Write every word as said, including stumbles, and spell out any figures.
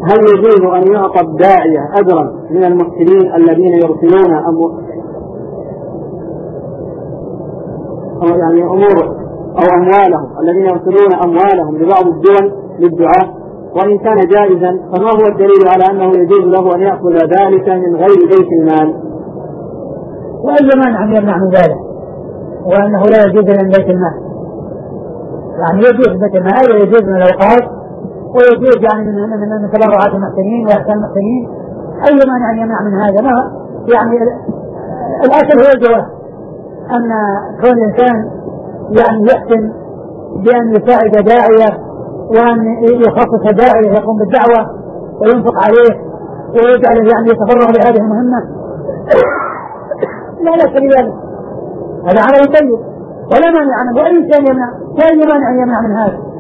هل يجوز أن يعطى الداعية أجرا من المحسنين الذين يرسلون أمو... أو يعني أمور أو أموالهم الذين يرسلون أموالهم لبعض الدول للدعاء؟ وإن كان جائزا فما هو الدليل على أنه يجوز له أن يأخذ ذلك من غير بيت المال؟ وأي مانع أن يمنع من ذلك وأنه لا يجوز من بيت المال؟ يعني يجوز بيت المال ويجوز من الأوقات ويجوز يعني من من من تبرعات المحسنين وإحسان المحسنين. أي مانع أن يمنع من هذا؟ ما يعني الأصل هو الجواز، أن كون الإنسان يعني يحسن بأن يساعد داعية وأن يخصص داعية يقوم بالدعوة وينفق عليه ويجعل يعني يتفرغ لهذه المهمة لا لا كذلك، هذا عمل طيب ولا مانع عنه، وأي إنسان يمنع لا مانع أن يمنع من هذا.